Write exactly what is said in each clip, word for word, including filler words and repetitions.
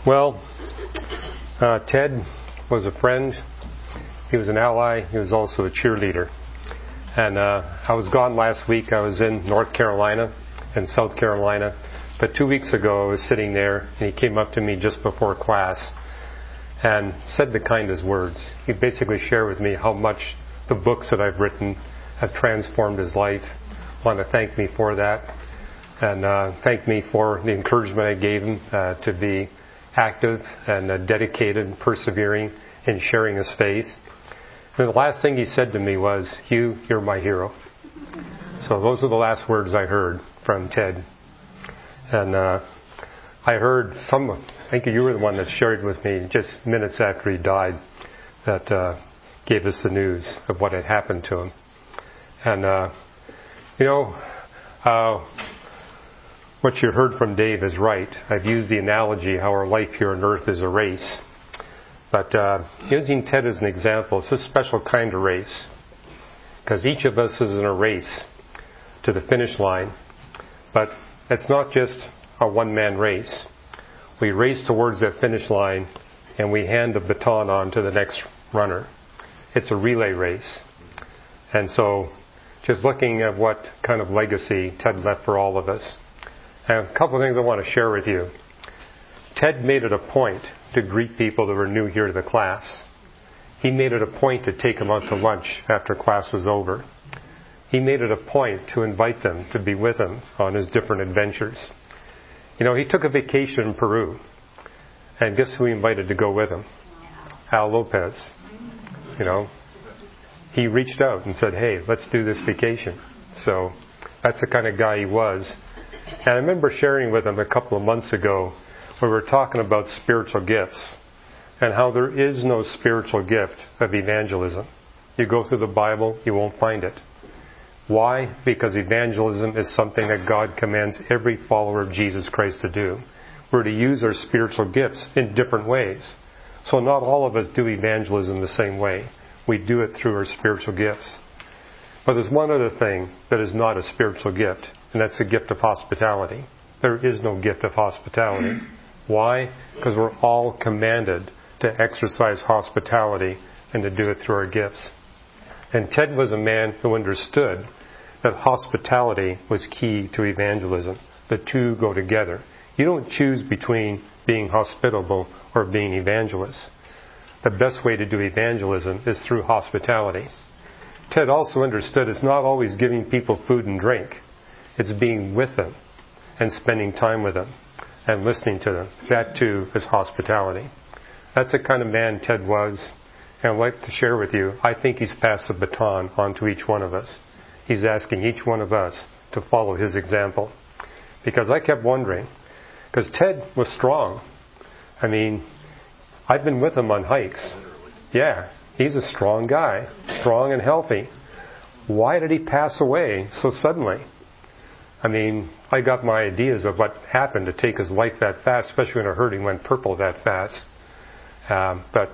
Well, uh, Ted was a friend. He was an ally. He was also a cheerleader. And uh, I was gone last week. I was in North Carolina and South Carolina. But two weeks ago, I was sitting there, and he came up to me just before class and said the kindest words. He basically shared with me how much the books that I've written have transformed his life. I want to thank me for that, and uh, thank me for the encouragement I gave him uh, to be active and uh, dedicated and persevering in sharing his faith. And the last thing he said to me was, "Hugh, you're my hero." So those are the last words I heard from Ted. And uh, I heard some, I think you were the one that shared with me just minutes after he died, that uh, gave us the news of what had happened to him. And, uh, you know, uh, what you heard from Dave is right. I've used the analogy how our life here on earth is a race. But uh, using Ted as an example, it's a special kind of race. Because each of us is in a race to the finish line. But it's not just a one-man race. We race towards that finish line and we hand the baton on to the next runner. It's a relay race. And so, just looking at what kind of legacy Ted left for all of us. And a couple of things I want to share with you. Ted made it a point to greet people that were new here to the class. He made it a point to take them out to lunch after class was over. He made it a point to invite them to be with him on his different adventures. You know, he took a vacation in Peru. And guess who he invited to go with him? Al Lopez. You know, he reached out and said, "Hey, let's do this vacation." So that's the kind of guy he was. And I remember sharing with him a couple of months ago where we were talking about spiritual gifts and how there is no spiritual gift of evangelism. You go through the Bible, you won't find it. Why? Because evangelism is something that God commands every follower of Jesus Christ to do. We're to use our spiritual gifts in different ways. So not all of us do evangelism the same way. We do it through our spiritual gifts. But there's one other thing that is not a spiritual gift, and that's the gift of hospitality. There is no gift of hospitality. Why? Because we're all commanded to exercise hospitality and to do it through our gifts. And Ted was a man who understood that hospitality was key to evangelism. The two go together. You don't choose between being hospitable or being evangelist. The best way to do evangelism is through hospitality. Ted also understood it's not always giving people food and drink. It's being with them and spending time with them and listening to them. That too is hospitality. That's the kind of man Ted was. And I'd like to share with you, I think he's passed the baton on to each one of us. He's asking each one of us to follow his example. Because I kept wondering, because Ted was strong. I mean, I've been with him on hikes. Yeah, he's a strong guy, strong and healthy. Why did he pass away so suddenly? I mean, I got my ideas of what happened to take his life that fast, especially when I heard he went purple that fast. Um, but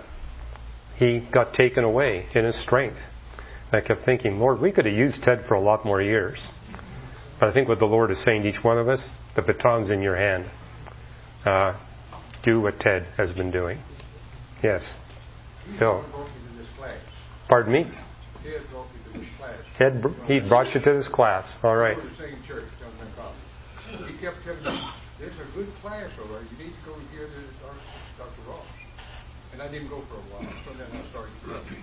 he got taken away in his strength. And I kept thinking, Lord, we could have used Ted for a lot more years. But I think what the Lord is saying to each one of us, the baton's in your hand. Uh, do what Ted has been doing. Yes. Bill. Pardon me? Ted brought me to this class. Ted, he brought you to this class. All right. I go to the same church, John McCall. He kept telling me, "This is a good class over there. You need to go hear this Doctor Ross." And I didn't go for a while. So then I started to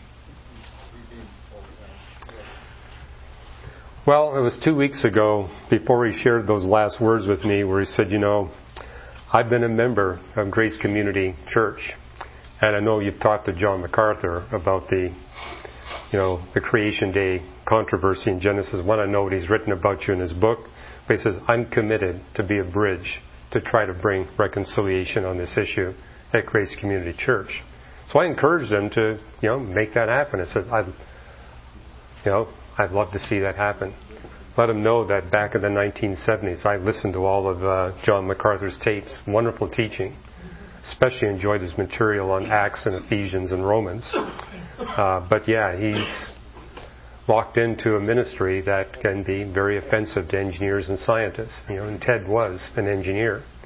Well, it was two weeks ago before he shared those last words with me where he said, you know, I've been a member of Grace Community Church. And I know you've talked to John MacArthur about the, you know, the Creation Day controversy in Genesis one. I know what he's written about you in his book. But he says, I'm committed to be a bridge to try to bring reconciliation on this issue at Grace Community Church. So I encouraged them to, you know, make that happen. I said, I'd, you know, I'd love to see that happen. Let them know that back in the nineteen seventies, I listened to all of uh, John MacArthur's tapes. Wonderful teaching. Especially enjoyed his material on Acts and Ephesians and Romans. Uh, but yeah, he's walked into a ministry that can be very offensive to engineers and scientists. You know, and Ted was an engineer.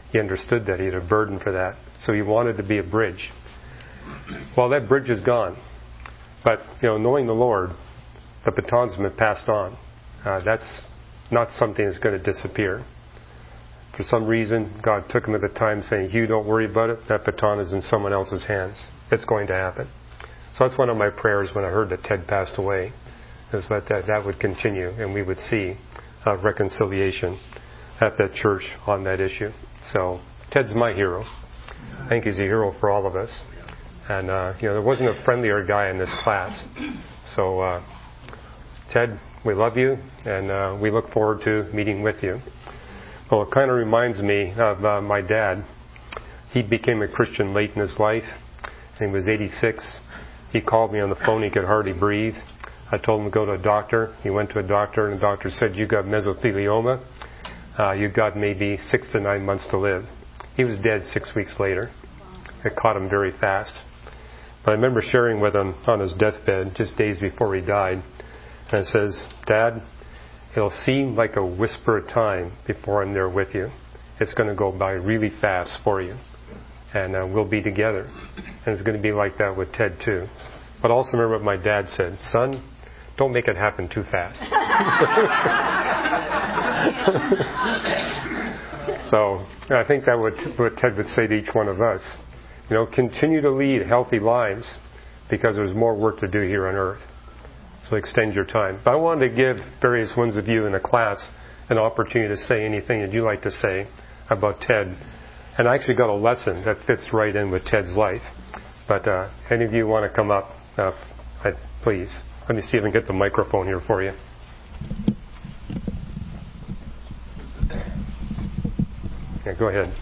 He understood that. He had a burden for that. So he wanted to be a bridge. Well, that bridge is gone. But, you know, knowing the Lord, the baton's been passed on. Uh, that's not something that's going to disappear. For some reason, God took him at the time saying, Hugh, don't worry about it. That baton is in someone else's hands. It's going to happen. So that's one of my prayers when I heard that Ted passed away, is that that, that would continue and we would see uh, reconciliation at that church on that issue. So Ted's my hero. I think he's a hero for all of us. And, uh, you know, there wasn't a friendlier guy in this class. So, uh, Ted, we love you, and uh, we look forward to meeting with you. Well, it kind of reminds me of uh, my dad. He became a Christian late in his life. He was eighty-six. He called me on the phone. He could hardly breathe. I told him to go to a doctor. He went to a doctor, and the doctor said, you got mesothelioma. Uh, you've got maybe six to nine months to live. He was dead six weeks later. It caught him very fast. But I remember sharing with him on his deathbed, just days before he died, and it says, Dad, it'll seem like a whisper of time before I'm there with you. It's going to go by really fast for you. And uh, we'll be together. And it's going to be like that with Ted too. But also remember what my dad said, son, don't make it happen too fast. So I think that would what Ted would say to each one of us. You know, continue to lead healthy lives because there's more work to do here on earth. So extend your time. But I wanted to give various ones of you in the class an opportunity to say anything that you like to say about Ted. And I actually got a lesson that fits right in with Ted's life. But uh, any of you want to come up, uh, I, please. Let me see if I can get the microphone here for you. Yeah, go ahead.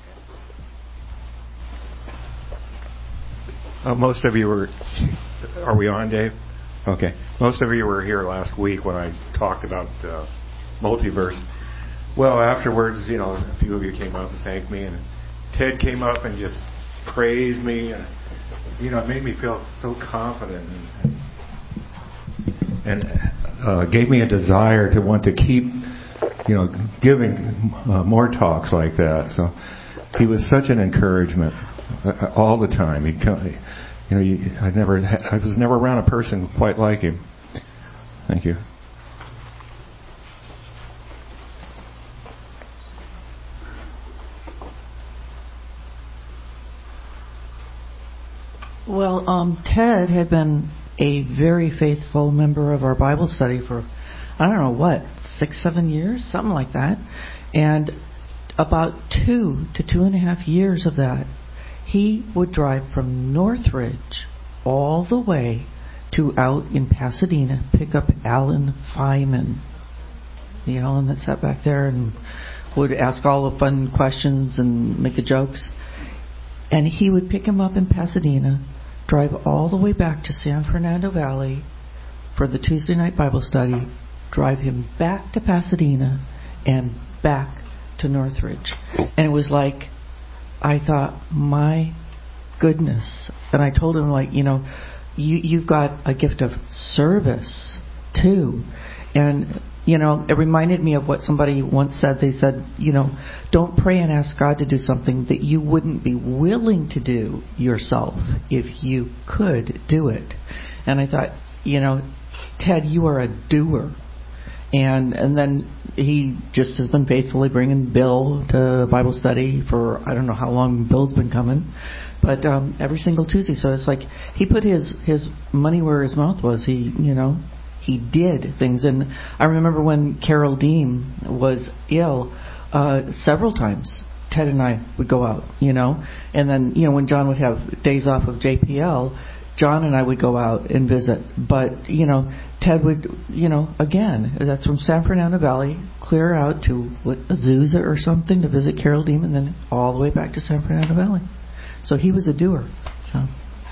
Uh, most of you were, are we on, Dave? Okay. Most of you were here last week when I talked about uh, multiverse. Well, afterwards, you know, a few of you came up and thanked me, and Ted came up and just praised me, and, you know, it made me feel so confident and, and uh, gave me a desire to want to keep, you know, giving uh, more talks like that. So he was such an encouragement. Uh, all the time, he'd come. You know, you, I never, I was never around a person quite like him. Thank you. Well, um, Ted had been a very faithful member of our Bible study for, I don't know what, six, seven years, something like that, and about two to two and a half years of that, he would drive from Northridge all the way to out in Pasadena, pick up Alan Feynman, the Alan that sat back there and would ask all the fun questions and make the jokes. And he would pick him up in Pasadena, drive all the way back to San Fernando Valley for the Tuesday night Bible study, drive him back to Pasadena, and back to Northridge. And it was like, I thought, my goodness. And I told him, like, you know, you, you've got a gift of service, too. And, you know, it reminded me of what somebody once said. They said, you know, don't pray and ask God to do something that you wouldn't be willing to do yourself if you could do it. And I thought, you know, Ted, you are a doer. And and then he just has been faithfully bringing Bill to Bible study for, I don't know how long Bill's been coming, but um, every single Tuesday. So it's like he put his, his money where his mouth was. He, you know, he did things. And I remember when Carol Deem was ill, uh, several times Ted and I would go out, you know. And then, you know, when John would have days off of J P L, John and I would go out and visit. But, you know, Ted would, you know, again, that's from San Fernando Valley, clear out to what, Azusa or something to visit Carol Deem, and then all the way back to San Fernando Valley. So he was a doer. So.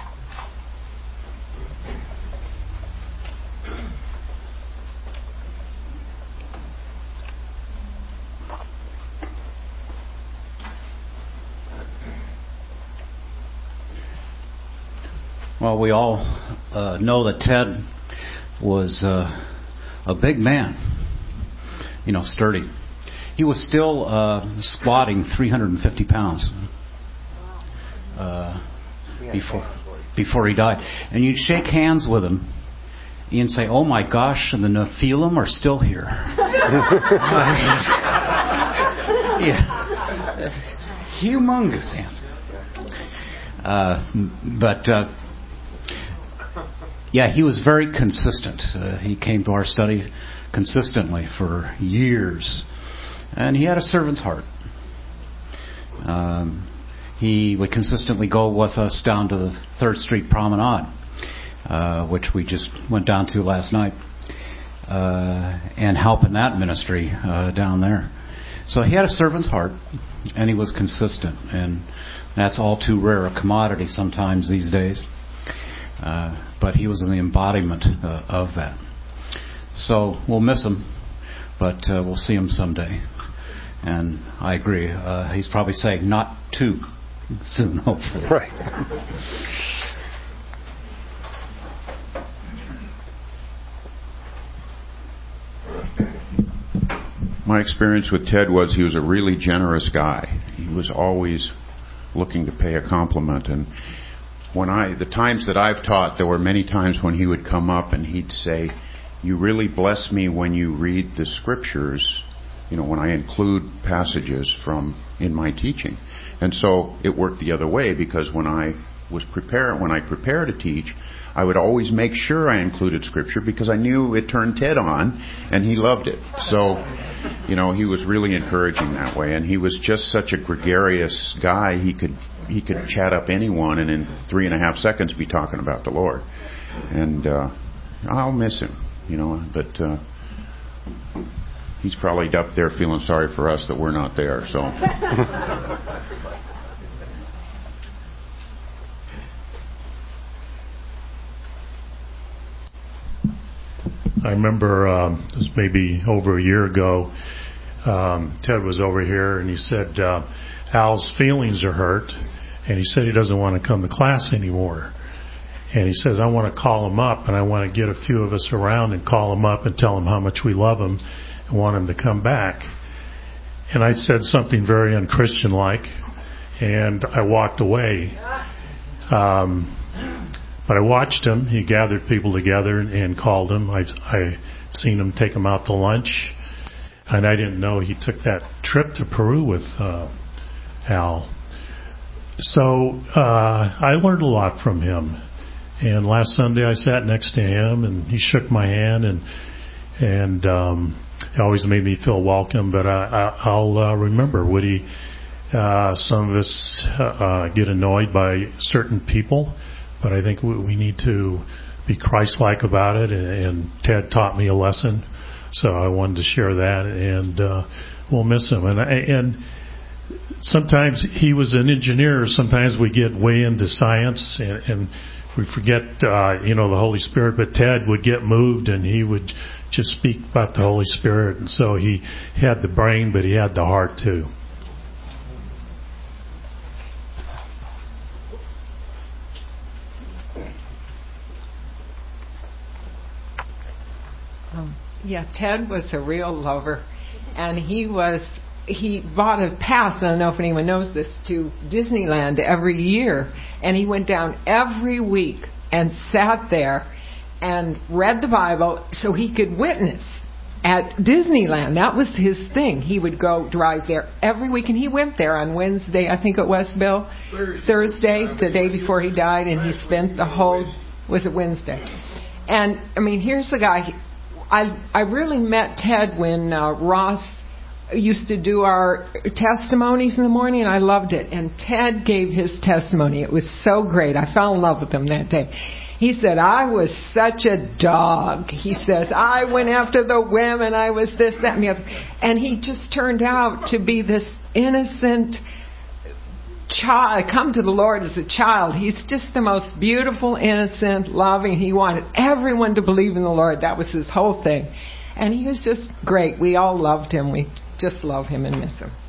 Well, we all uh, know that Ted was uh, a big man, you know, sturdy. he was still uh, squatting three hundred fifty pounds uh, before before he died. And you'd shake hands with him and say, "Oh my gosh, the Nephilim are still here." Yeah. Humongous hands. Uh, but uh, yeah, he was very consistent. Uh, he came to our study consistently for years, and he had a servant's heart. Um, he would consistently go with us down to the Third Street Promenade, uh, which we just went down to last night, uh, and help in that ministry uh, down there. So he had a servant's heart, and he was consistent, and that's all too rare a commodity sometimes these days. Uh, but he was in the embodiment uh, of that. So we'll miss him, but uh, we'll see him someday. And I agree. Uh, he's probably saying not too soon, hopefully. Right. My experience with Ted was he was a really generous guy. He was always looking to pay a compliment. And when I, the times that I've taught, there were many times when he would come up and he'd say, "You really bless me when you read the scriptures, you know, when I include passages from in my teaching." And so it worked the other way, because when I was prepare when I prepare to teach, I would always make sure I included scripture, because I knew it turned Ted on and he loved it. So, you know, he was really encouraging that way, and he was just such a gregarious guy. He could he could chat up anyone and in three and a half seconds be talking about the Lord. And uh, I'll miss him, you know, but uh, he's probably up there feeling sorry for us that we're not there. So. I remember um, it was maybe over a year ago, um, Ted was over here and he said, uh, Al's feelings are hurt, and he said he doesn't want to come to class anymore. And he says, I want to call him up, and I want to get a few of us around and call him up and tell him how much we love him and want him to come back. And I said something very unchristian-like, and I walked away. Um, But I watched him. He gathered people together and, and called them. I've, I've seen him take them out to lunch. And I didn't know he took that trip to Peru with uh, Al. So uh, I learned a lot from him. And last Sunday I sat next to him, and he shook my hand, and and um, it always made me feel welcome. But I, I, I'll uh, remember, Woody, uh, some of us uh, get annoyed by certain people. But I think we need to be Christ-like about it, and Ted taught me a lesson, so I wanted to share that, and uh, we'll miss him. And, and sometimes he was an engineer. Sometimes we get way into science, and, and we forget, uh, you know, the Holy Spirit. But Ted would get moved, and he would just speak about the Holy Spirit, and so he had the brain, but he had the heart too. Um, yeah, Ted was a real lover, and he was he bought a pass, I don't know if anyone knows this, to Disneyland every year, and he went down every week and sat there and read the Bible so he could witness at Disneyland. That was his thing. He would go drive there every week, and he went there on Wednesday, I think it was, Bill? Thursday, Thursday the day before he died, and he spent the whole, was it Wednesday? And, I mean, here's the guy. I I really met Ted when uh, Ross used to do our testimonies in the morning, and I loved it. And Ted gave his testimony. It was so great. I fell in love with him that day. He said, I was such a dog. He says, I went after the women. I was this, that, and the other. And he just turned out to be this innocent child, come to the Lord as a child. He's just the most beautiful, innocent, loving. He wanted everyone to believe in the Lord. That was his whole thing. And he was just great. We all loved him. We just love him and miss him.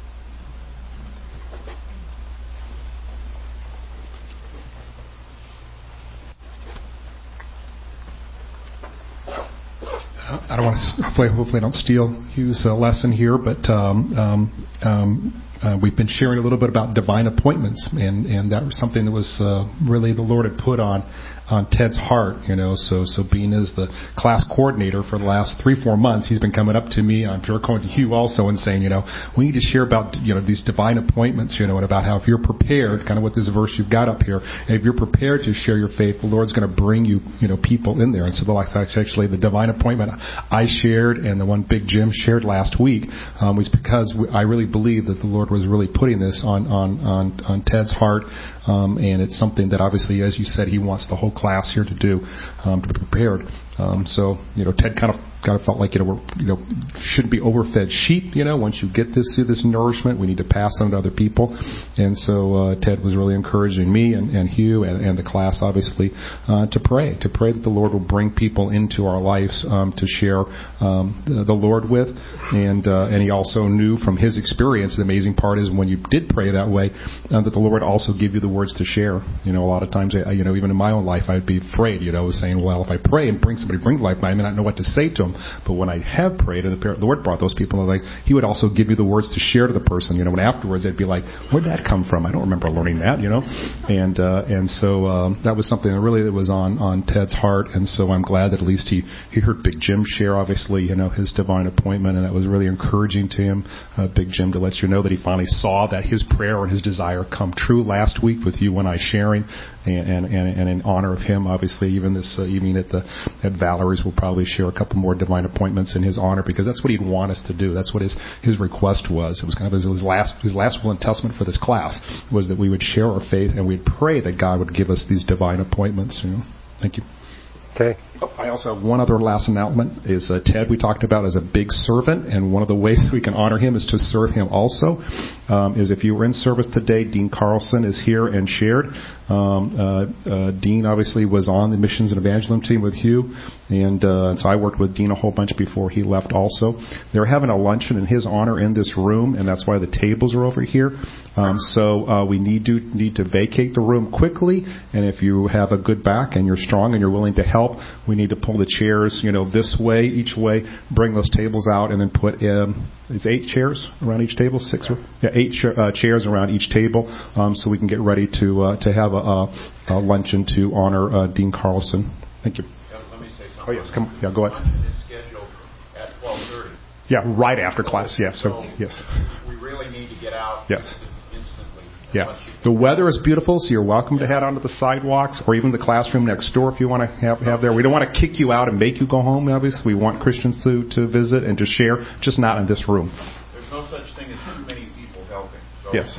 I don't want to, hopefully, hopefully I don't steal Hugh's uh, lesson here, but um, um, um, uh, we've been sharing a little bit about divine appointments, and, and that was something that was uh, really the Lord had put on on Ted's heart, you know. So, so being as the class coordinator for the last three, four months, he's been coming up to me. I'm sure going to Hugh also and saying, you know, we need to share about, you know, these divine appointments, you know, and about how if you're prepared, kind of what this verse you've got up here, if you're prepared to share your faith, the Lord's going to bring you, you know, people in there. And so that's actually the divine appointment I shared, and the one Big Jim shared last week um, was because I really believe that the Lord was really putting this on on on, on Ted's heart, um, and it's something that obviously, as you said, he wants the whole class here to do, um, to be prepared. Um, so, you know, Ted kind of kind of felt like, you know, we're, you know, shouldn't be overfed sheep. You know, once you get this this nourishment, we need to pass on to other people. And so uh, Ted was really encouraging me and, and Hugh and, and the class, obviously, uh, to pray, to pray that the Lord will bring people into our lives um, to share um, the, the Lord with. And uh, and he also knew from his experience, the amazing part is when you did pray that way, uh, that the Lord also give you the words to share. You know, a lot of times, I, you know, even in my own life, I'd be afraid, you know, saying, well, if I pray and bring somebody brings life, I may not know what to say to them. But when I have prayed, and the Lord brought those people, like He would also give you the words to share to the person. You know, and afterwards they'd be like, "Where'd that come from? I don't remember learning that." You know, and uh, and so um, that was something that really that was on, on Ted's heart. And so I'm glad that at least he he heard Big Jim share, obviously, you know, his divine appointment, and that was really encouraging to him, uh, Big Jim, to let you know that he finally saw that his prayer and his desire come true last week with you and I sharing, and and, and in honor of him, obviously, even this uh, evening at the at Valerie's, we'll probably share a couple more divine appointments in his honor, because that's what he'd want us to do. That's what his his request was. It was kind of his, his last his last will and testament for this class was that we would share our faith and we'd pray that God would give us these divine appointments. You know, thank you. Okay. Oh, I also have one other last announcement. Is uh, Ted we talked about as a big servant, and one of the ways that we can honor him is to serve him also. Um, is if you were in service today, Dean Carlson is here and shared. Um, uh, uh, Dean obviously was on the missions and evangelism team with Hugh, and, uh, and so I worked with Dean a whole bunch before he left also. They're having a luncheon in his honor in this room, and that's why the tables are over here. Um, so uh, we need to need to vacate the room quickly, and if you have a good back and you're strong and you're willing to help, we need to pull the chairs, you know, this way, each way, bring those tables out, and then put um, it's eight chairs around each table, six, or, yeah, eight ch- uh, chairs around each table, um, so we can get ready to uh, to have a, a, a luncheon to honor uh, Dean Carlson. Thank you. Yeah, let me say something. Oh yes, come. Yeah, go ahead. Luncheon is scheduled at twelve thirty. Yeah, right after class. Yeah, so, so yes. We really need to get out. Yes. Instantly. Yeah. The weather is beautiful, so you're welcome to head onto the sidewalks or even the classroom next door if you want to have, have there. We don't want to kick you out and make you go home, obviously. We want Christians to, to visit and to share, just not in this room. There's no such thing as too many people helping. So yes.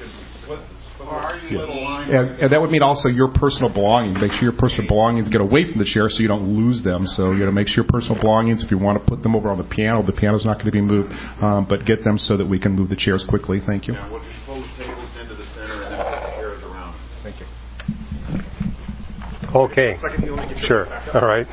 Yeah. And, and that would mean also your personal belongings. Make sure your personal belongings get away from the chair so you don't lose them. So, you know, make sure your personal belongings, if you want to put them over on the piano, the piano's not going to be moved, um, but get them so that we can move the chairs quickly. Thank you. Yeah, we'll just pull the tables into the center and then put the chairs around. Thank you. Okay. Sure. All right.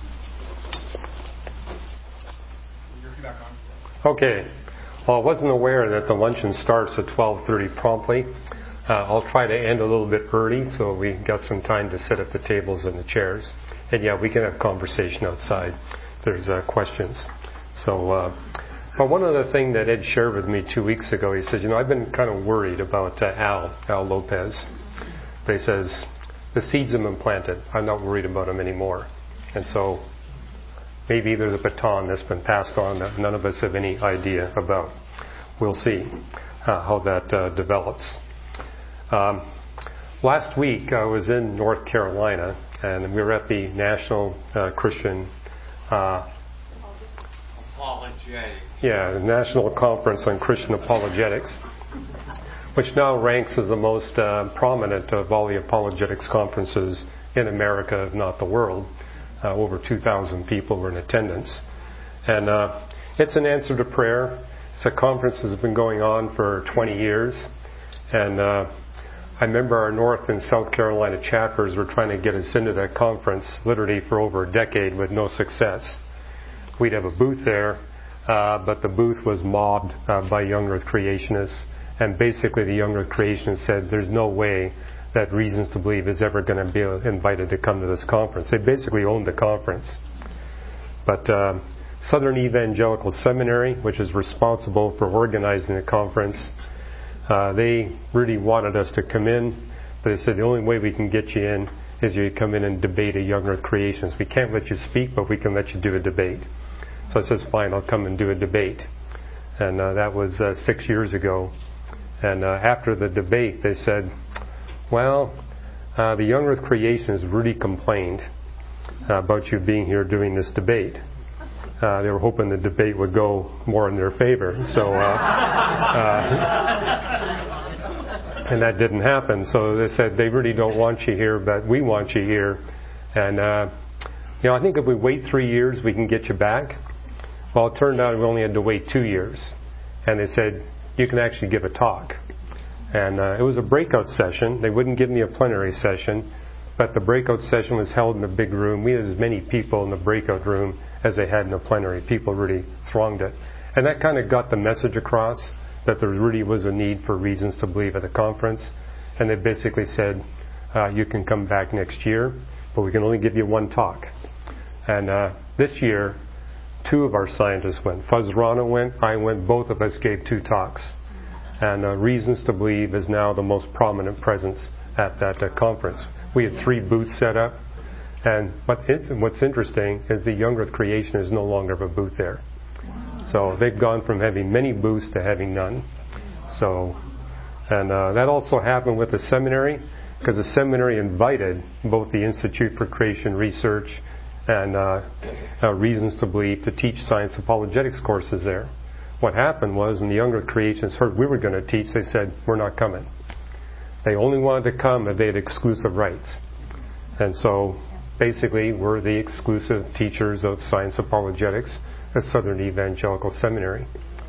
Okay. Well, I wasn't aware that the luncheon starts at twelve thirty promptly. Uh, I'll try to end a little bit early so we got some time to sit at the tables and the chairs. And yeah, we can have conversation outside if there's uh, questions. So, uh, but one other thing that Ed shared with me two weeks ago, he said, you know, I've been kind of worried about uh, Al, Al Lopez. But he says, the seeds have been planted. I'm not worried about them anymore. And so maybe there's a baton that's been passed on that none of us have any idea about. We'll see uh, how that uh, develops. Um, last week I was in North Carolina, and we were at the National uh, Christian uh, Apologetics. Yeah, the National Conference on Christian Apologetics, which now ranks as the most uh, prominent of all the apologetics conferences in America, if not the world. Uh, over two thousand people were in attendance. And uh, it's an answer to prayer. It's a conference that's been going on for twenty years. And uh, I remember our North and South Carolina chapters were trying to get us into that conference literally for over a decade with no success. We'd have a booth there, uh, but the booth was mobbed uh, by Young Earth creationists. And basically the Young Earth creationists said there's no way that Reasons to Believe is ever going to be invited to come to this conference. They basically owned the conference. But uh, Southern Evangelical Seminary, which is responsible for organizing the conference, uh, they really wanted us to come in, but they said the only way we can get you in is you come in and debate a Young Earth Creations. We can't let you speak, but we can let you do a debate. So I said, fine, I'll come and do a debate. And uh, that was uh, six years ago. And uh, after the debate, they said, well, uh, the Young Earth Creations really complained uh, about you being here doing this debate. Uh, they were hoping the debate would go more in their favor. So, uh, uh, and that didn't happen. So they said they really don't want you here, but we want you here. And, uh, you know, I think if we wait three years, we can get you back. Well, it turned out we only had to wait two years. And they said, you can actually give a talk. And uh, it was a breakout session. They wouldn't give me a plenary session, but the breakout session was held in a big room. We had as many people in the breakout room as they had in the plenary. People really thronged it. And that kind of got the message across that there really was a need for reasons to believe at the conference. And they basically said, uh, you can come back next year, but we can only give you one talk. And uh, this year, two of our scientists went. Fuzz Rana went, I went, both of us gave two talks. And uh, Reasons to Believe is now the most prominent presence at that uh, conference. We had three booths set up. And what it's, what's interesting is the Young Earth Creation is no longer a booth there. So they've gone from having many booths to having none. So, and uh, that also happened with the seminary, because the seminary invited both the Institute for Creation Research and uh, uh, Reasons to Believe to teach science apologetics courses there. What happened was when the Young Earth Creationists heard we were going to teach, they said, we're not coming. They only wanted to come if they had exclusive rights. And so basically we're the exclusive teachers of science apologetics at Southern Evangelical Seminary.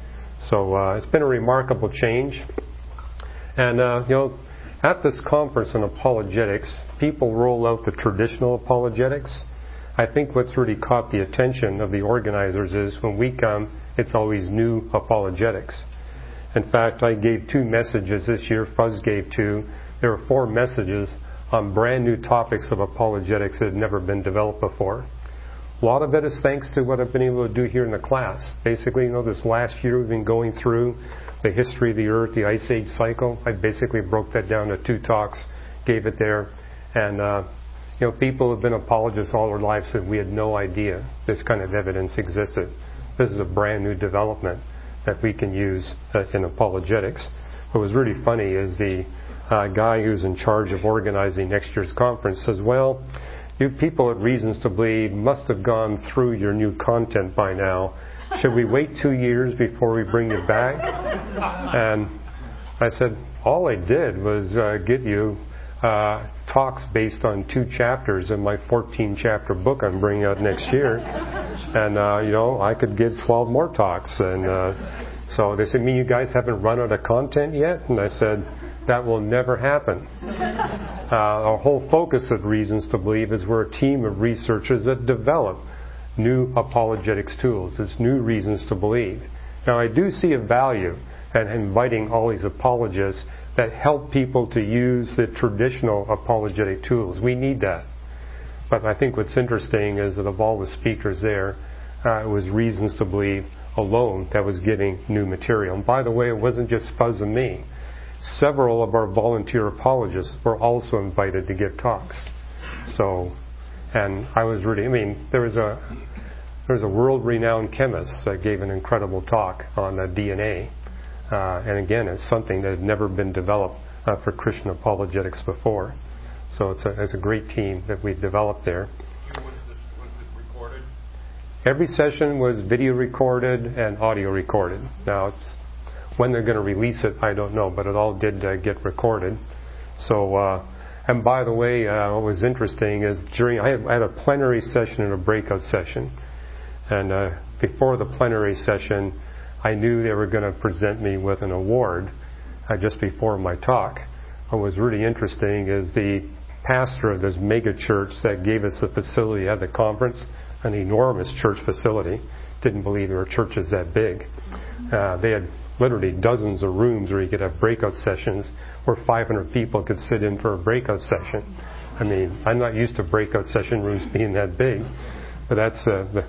So uh, it's been a remarkable change. And, uh, you know, at this conference on apologetics, people roll out the traditional apologetics. I think what's really caught the attention of the organizers is when we come, it's always new apologetics. In fact, I gave two messages this year. Fuzz gave two. There were four messages on brand new topics of apologetics that had never been developed before. A lot of it is thanks to what I've been able to do here in the class. Basically, you know, this last year we've been going through the history of the Earth, the Ice Age cycle. I basically broke that down to two talks, gave it there, and uh, you know, people have been apologists all their lives said we had no idea this kind of evidence existed. This is a brand new development that we can use uh, in apologetics. What was really funny is the uh, guy who's in charge of organizing next year's conference says, well, you people at Reasons to Believe must have gone through your new content by now. Should we wait two years before we bring you back? And I said, all I did was uh, give you uh, talks based on two chapters in my fourteen chapter book I'm bringing out next year. And, uh, you know, I could give twelve more talks. And uh, so they said, mean you guys haven't run out of content yet? And I said, that will never happen. Uh, our whole focus of Reasons to Believe is we're a team of researchers that develop new apologetics tools. It's new reasons to believe. Now, I do see a value in inviting all these apologists that help people to use the traditional apologetic tools. We need that. But I think what's interesting is that of all the speakers there, uh, it was Reasons to Believe alone that was giving new material. And by the way, it wasn't just Fuzz and me. Several of our volunteer apologists were also invited to give talks. So, and I was really, I mean, there was a there was a world-renowned chemist that gave an incredible talk on uh, D N A. Uh, and again, it's something that had never been developed uh, for Christian apologetics before. So it's a, it's a great team that we've developed there. Was, this, was it recorded? Every session was video recorded and audio recorded. Now, it's, when they're going to release it, I don't know, but it all did uh, get recorded. So, uh, and by the way, uh, what was interesting is during I had, I had a plenary session and a breakout session, and uh, before the plenary session, I knew they were going to present me with an award uh, just before my talk. What was really interesting is the pastor of this mega church that gave us the facility at the conference, an enormous church facility. Didn't believe there were churches that big. Uh, they had literally dozens of rooms where you could have breakout sessions where five hundred people could sit in for a breakout session. I mean, I'm not used to breakout session rooms being that big, but that's uh, the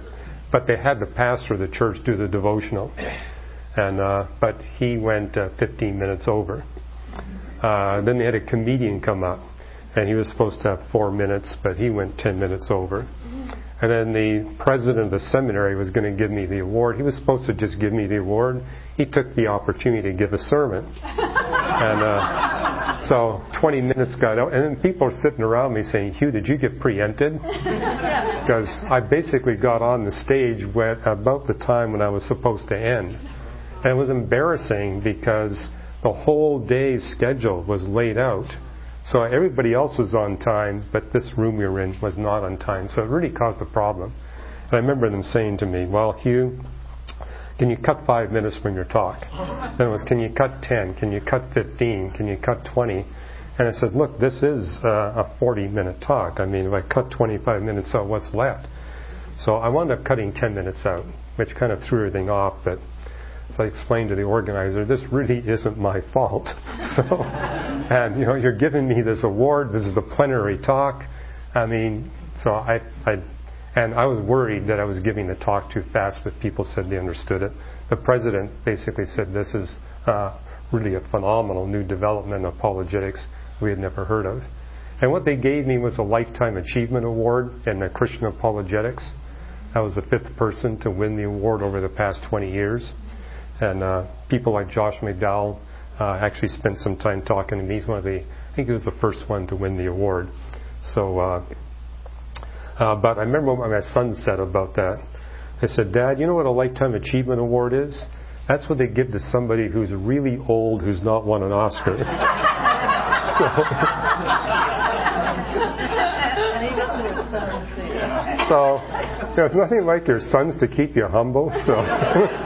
but they had the pastor of the church do the devotional. And uh, but he went uh, fifteen minutes over. Uh, then they had a comedian come up, and he was supposed to have four minutes, but he went ten minutes over. And then the president of the seminary was going to give me the award. He was supposed to just give me the award. He took the opportunity to give a sermon. And uh, so twenty minutes got out, and then people were sitting around me saying, "Hugh, did you get preempted?" Because I basically got on the stage when, about the time when I was supposed to end. And it was embarrassing because the whole day's schedule was laid out. So everybody else was on time, but this room we were in was not on time. So it really caused a problem. And I remember them saying to me, "Well, Hugh, can you cut five minutes from your talk?" Then it was, "Can you cut ten? Can you cut fifteen? Can you cut twenty?" And I said, "Look, this is uh, a forty-minute talk. I mean, if I cut twenty-five minutes out, what's left?" So I wound up cutting ten minutes out, which kind of threw everything off. But as I explained to the organizer, this really isn't my fault. So, and you know, you're giving me this award. This is the plenary talk. I mean, so I, I, and I was worried that I was giving the talk too fast, but people said they understood it. The president basically said this is uh, really a phenomenal new development in apologetics we had never heard of. And what they gave me was a Lifetime Achievement Award in Christian apologetics. I was the fifth person to win the award over the past twenty years. And uh, people like Josh McDowell uh, actually spent some time talking to me. He's one of the, I think he was the first one to win the award. So, uh, uh, but I remember what my son said about that. They said, "Dad, you know what a Lifetime Achievement Award is? That's what they give to somebody who's really old, who's not won an Oscar." So, so you know, it's nothing like your sons to keep you humble. So.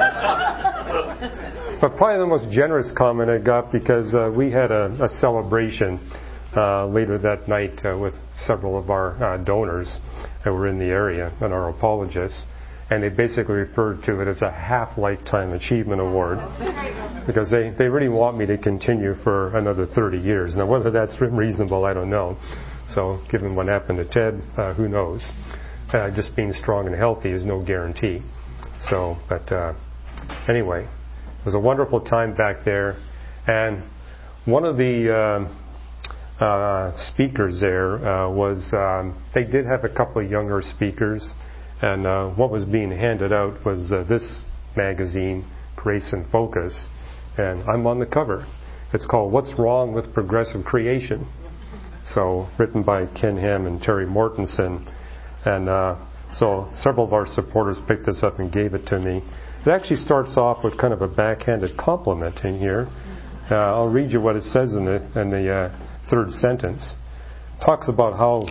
But probably the most generous comment I got, because uh, we had a, a celebration uh, later that night uh, with several of our uh, donors that were in the area and our apologists, and they basically referred to it as a half Lifetime Achievement Award, because they, they really want me to continue for another thirty years. Now, whether that's reasonable, I don't know. So given what happened to Ted, uh, who knows? Uh, just being strong and healthy is no guarantee. So, but uh, anyway, it was a wonderful time back there. And one of the uh, uh, speakers there uh, was, um, they did have a couple of younger speakers. And uh, what was being handed out was uh, this magazine, Grace and Focus. And I'm on the cover. It's called What's Wrong with Progressive Creation? So, written by Ken Ham and Terry Mortensen. And uh, so several of our supporters picked this up and gave it to me. It actually starts off with kind of a backhanded compliment in here. Uh, I'll read you what it says in the, in the uh, third sentence. It talks about how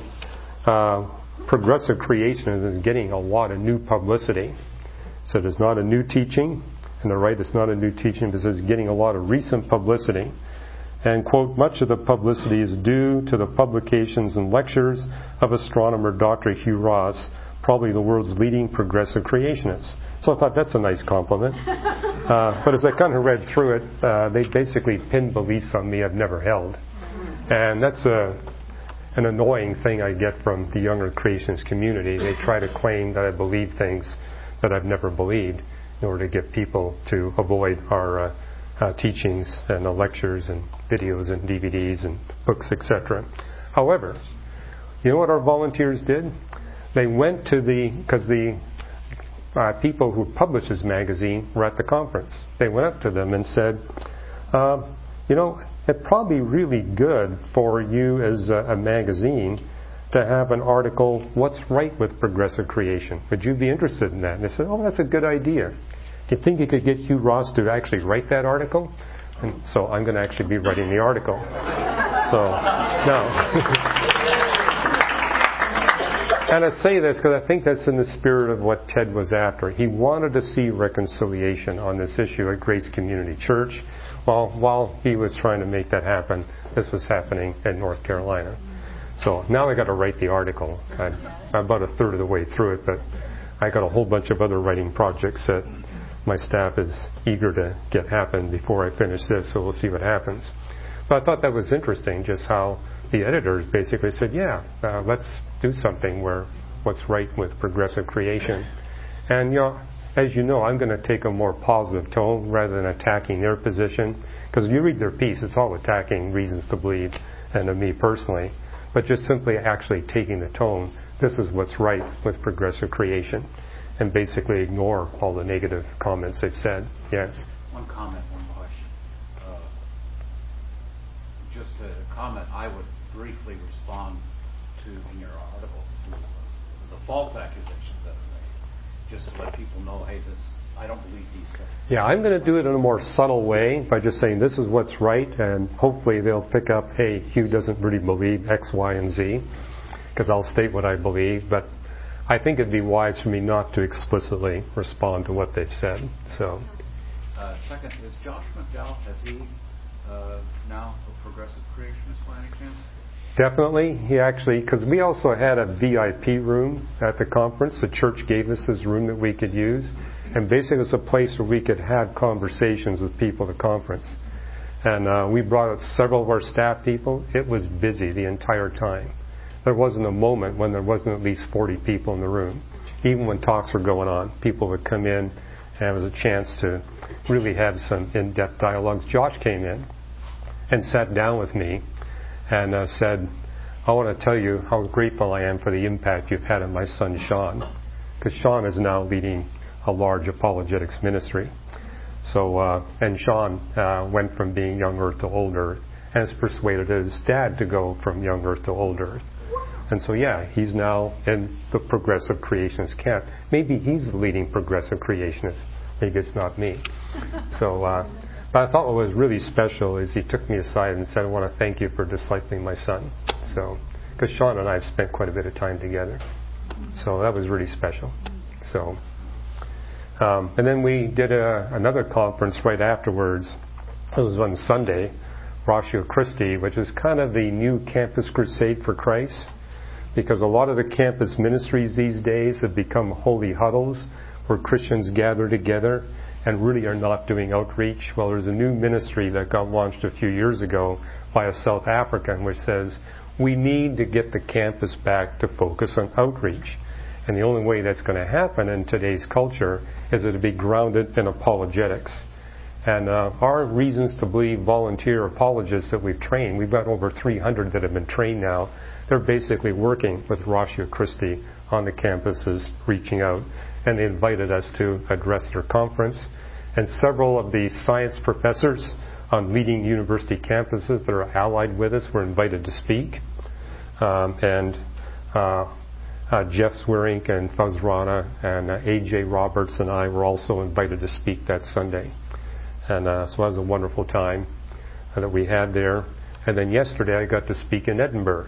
uh, progressive creationism is getting a lot of new publicity. So there's not a new teaching, and the right, it's not a new teaching, but it's getting a lot of recent publicity. And, quote, much of the publicity is due to the publications and lectures of astronomer Doctor Hugh Ross, probably the world's leading progressive creationist. So I thought that's a nice compliment. Uh, but as I kind of read through it, uh, they basically pinned beliefs on me I've never held. And that's a, an annoying thing I get from the younger creationist community. They try to claim that I believe things that I've never believed in order to get people to avoid our uh, uh, teachings and uh, lectures and videos and D V Ds and books, et cetera. However, you know what our volunteers did? They went to the, because the uh, people who published this magazine were at the conference. They went up to them and said, uh, you know, it'd probably be really good for you as a, a magazine to have an article, What's Right with Progressive Creation? Would you be interested in that? And they said, oh, that's a good idea. Do you think you could get Hugh Ross to actually write that article? And so I'm going to actually be writing the article. So, now... And I say this because I think that's in the spirit of what Ted was after. He wanted to see reconciliation on this issue at Grace Community Church. Well, while he was trying to make that happen, this was happening in North Carolina. So now I got to write the article. I'm about a third of the way through it, but I got a whole bunch of other writing projects that my staff is eager to get happen before I finish this, so we'll see what happens. But I thought that was interesting, just how the editors basically said, yeah, uh, let's do something where what's right with progressive creation. And, you know, as you know, I'm going to take a more positive tone rather than attacking their position. Because if you read their piece, it's all attacking reasons to believe and to me personally. But just simply actually taking the tone, this is what's right with progressive creation. And basically ignore all the negative comments they've said. Yes? One comment, one question. Uh, just a comment I would briefly respond to in your article, to the false accusations that are made. Just to let people know, hey, this, I don't believe these things. Yeah, I'm going to do it in a more subtle way by just saying this is what's right, and hopefully they'll pick up, hey, Hugh doesn't really believe X, Y, and Z, because I'll state what I believe, but I think it'd be wise for me not to explicitly respond to what they've said. So, uh, second, is Josh McDowell, has he uh, now a progressive creationist by any chance? Definitely. He actually, because we also had a V I P room at the conference. The church gave us this room that we could use. And basically it was a place where we could have conversations with people at the conference. And uh, we brought out several of our staff people. It was busy the entire time. There wasn't a moment when there wasn't at least forty people in the room. Even when talks were going on, people would come in and it was a chance to really have some in-depth dialogues. Josh came in and sat down with me and uh, said, I want to tell you how grateful I am for the impact you've had on my son Sean, because Sean is now leading a large apologetics ministry. So, uh, and Sean uh, went from being young earth to old earth and has persuaded his dad to go from young earth to old earth. And so, yeah, he's now in the progressive creationist camp. Maybe he's the leading progressive creationist. Maybe it's not me. So, uh, but I thought what was really special is he took me aside and said, I want to thank you for discipling my son. So, because Sean and I have spent quite a bit of time together. So that was really special. So, um, and then we did a, another conference right afterwards. This was on Sunday, Ratio Christi, which is kind of the new Campus Crusade for Christ. Because a lot of the campus ministries these days have become holy huddles where Christians gather together and really are not doing outreach. Well, there's a new ministry that got launched a few years ago by a South African which says we need to get the campus back to focus on outreach. And the only way that's going to happen in today's culture is to be grounded in apologetics. And uh, our reasons to believe volunteer apologists that we've trained, we've got over three hundred that have been trained now. They're basically working with Ratio Christi on the campuses, reaching out. And they invited us to address their conference. And several of the science professors on leading university campuses that are allied with us were invited to speak. Um, and uh, uh, Jeff Swearink and Fuzz Rana and uh, A J Roberts and I were also invited to speak that Sunday. And uh, so it was a wonderful time uh, that we had there. And then yesterday I got to speak in Edinburgh.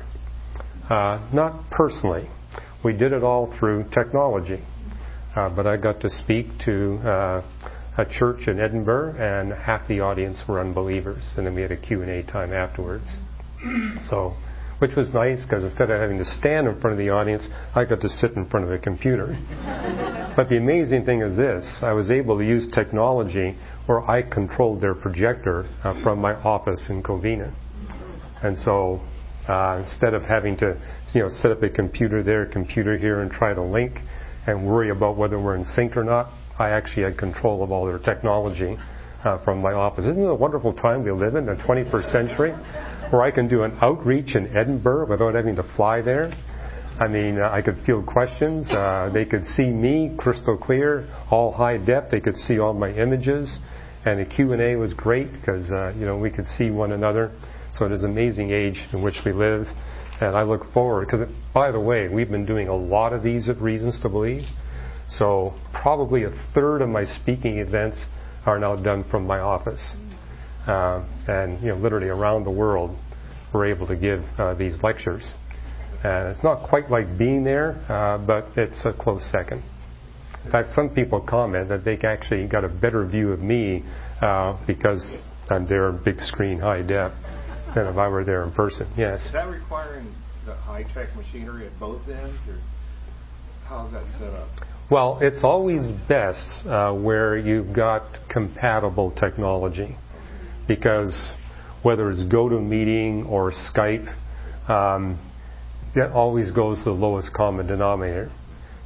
Uh, not personally. We did it all through technology. Uh, but I got to speak to uh, a church in Edinburgh, and half the audience were unbelievers. And then we had a Q and A time afterwards. So, which was nice, because instead of having to stand in front of the audience, I got to sit in front of the computer. But the amazing thing is this. I was able to use technology where I controlled their projector uh, from my office in Covina. And so uh, instead of having to you know, set up a computer there, a computer here, and try to link and worry about whether we're in sync or not, I actually had control of all their technology uh, from my office. Isn't it a wonderful time we live in, the twenty-first century, where I can do an outreach in Edinburgh without having to fly there? I mean, uh, I could field questions. Uh, they could see me crystal clear, all high def. They could see all my images. And the Q and A was great because, uh, you know, we could see one another. So it is an amazing age in which we live. And I look forward, because, by the way, we've been doing a lot of these at Reasons to Believe. So probably a third of my speaking events are now done from my office. Uh, and, you know, literally around the world, we're able to give uh, these lectures. And it's not quite like being there, uh, but it's a close second. In fact, some people comment that they actually got a better view of me uh, because I'm there in big screen, high def, than if I were there in person. Yes? Is that requiring the high-tech machinery at both ends, or how's that set up? Well, it's always best uh, where you've got compatible technology, because whether it's GoToMeeting or Skype, um, that always goes to the lowest common denominator.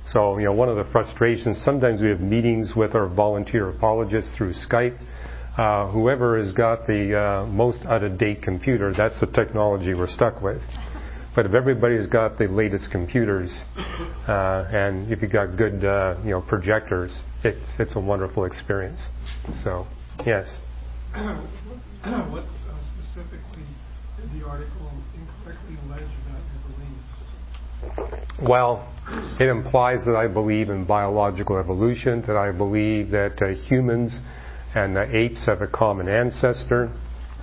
So, you know, one of the frustrations, sometimes we have meetings with our volunteer apologists through Skype. Uh, whoever has got the uh, most out-of-date computer, that's the technology we're stuck with. But if everybody's got the latest computers, uh, and if you've got good, uh, you know, projectors, it's it's a wonderful experience. So, yes. What uh, specifically did the article incorrectly allege about your beliefs? Well, it implies that I believe in biological evolution, that I believe that uh, humans and uh, apes have a common ancestor.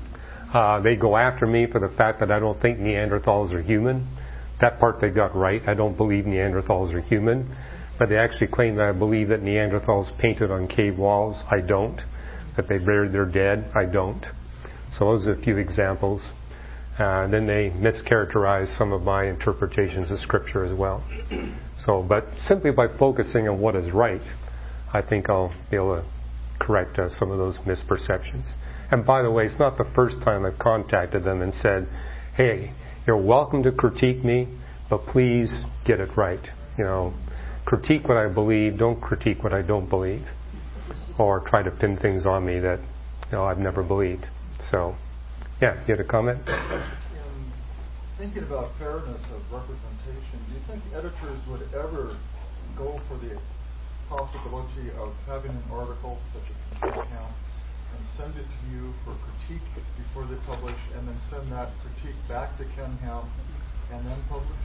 Uh, they go after me for the fact that I don't think Neanderthals are human. That part they got right. I don't believe Neanderthals are human. But they actually claim that I believe that Neanderthals painted on cave walls. I don't. That they buried their dead. I don't. So those are a few examples. Uh, then they mischaracterize some of my interpretations of Scripture as well. So, but simply by focusing on what is right, I think I'll be able to correct uh, some of those misperceptions. And by the way, it's not the first time I've contacted them and said, hey, you're welcome to critique me, but please get it right. You know, critique what I believe, don't critique what I don't believe. Or try to pin things on me that, you know, I've never believed. So, yeah, you had a comment? In thinking about fairness of representation, do you think editors would ever go for the possibility of having an article such as an account and send it to you for critique before they publish, and then send that critique back to Ken Ham and then publish?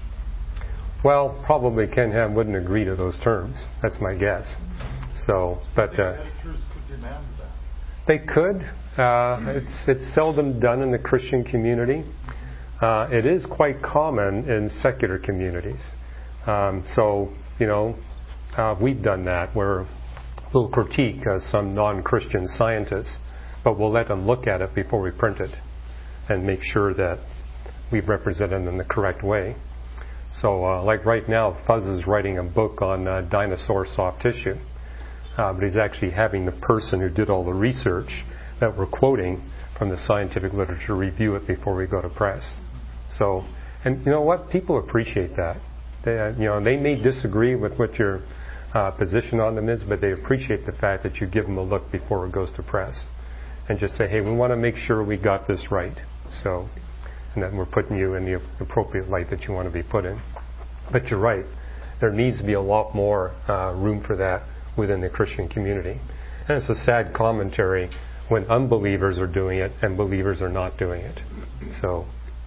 Well, probably Ken Ham wouldn't agree to those terms. That's my guess. So, but uh, editors could demand that. They could. Uh, it's it's seldom done in the Christian community. Uh, it is quite common in secular communities. Um, so, you know, uh, we've done that where we'll critique uh, some non-Christian scientists, but we'll let them look at it before we print it and make sure that we've represented them in the correct way. So, uh, like right now, Fuzz is writing a book on uh, dinosaur soft tissue, uh, but he's actually having the person who did all the research that we're quoting from the scientific literature review it before we go to press. So, and you know what? People appreciate that. They, uh, you know, they may disagree with what your uh, position on them is, but they appreciate the fact that you give them a look before it goes to press, and just say, hey, we want to make sure we got this right. So, and then we're putting you in the appropriate light that you want to be put in. But you're right. There needs to be a lot more uh, room for that within the Christian community. And it's a sad commentary when unbelievers are doing it and believers are not doing it. So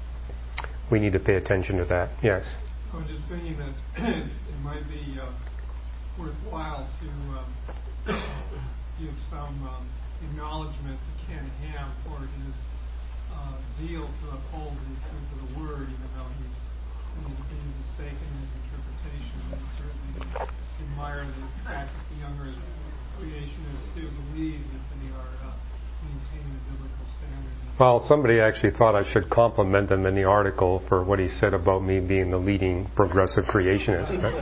we need to pay attention to that. Yes? I was just thinking that it might be uh, worthwhile to um, give some um, acknowledgement to Ken Ham for his uh, zeal to uphold the truth of the Word, even though he's, he's been mistaken in his interpretation. And certainly admire the fact that the younger creationists do believe that they are uh, maintaining the biblical standards. Well, somebody actually thought I should compliment him in the article for what he said about me being the leading progressive creationist. But,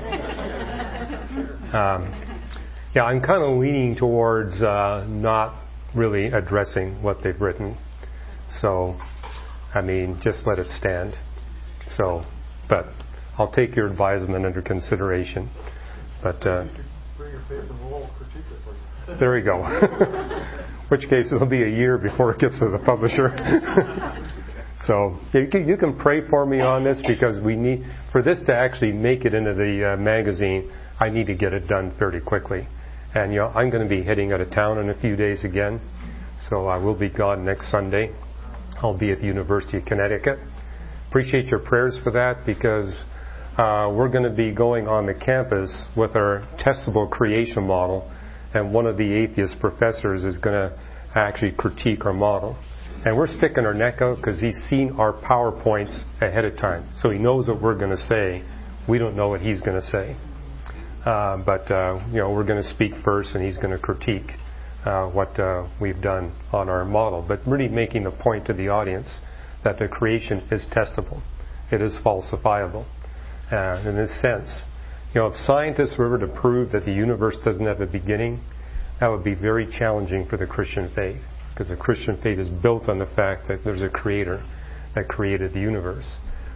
um, yeah, I'm kind of leaning towards uh, not really addressing what they've written. So, I mean, just let it stand. So, but I'll take your advisement under consideration. But uh, bring your faith and we'll critique it for you. There you go. Which case it'll be a year before it gets to the publisher. So you can, you can pray for me on this, because we need for this to actually make it into the uh, magazine. I need to get it done fairly quickly, and you know I'm going to be heading out of town in a few days again, so I will be gone next Sunday. I'll be at the University of Connecticut. Appreciate your prayers for that, because uh, we're going to be going on the campus with our testable creation model, and one of the atheist professors is going to actually critique our model. And we're sticking our neck out because he's seen our PowerPoints ahead of time, so he knows what we're going to say. We don't know what he's going to say, uh, but uh, you know we're going to speak first, and he's going to critique uh, what uh, we've done on our model. But really making the point to the audience that the creation is testable, it is falsifiable, uh, in this sense. You know, if scientists were ever to prove that the universe doesn't have a beginning, that would be very challenging for the Christian faith, because the Christian faith is built on the fact that there's a creator that created the universe.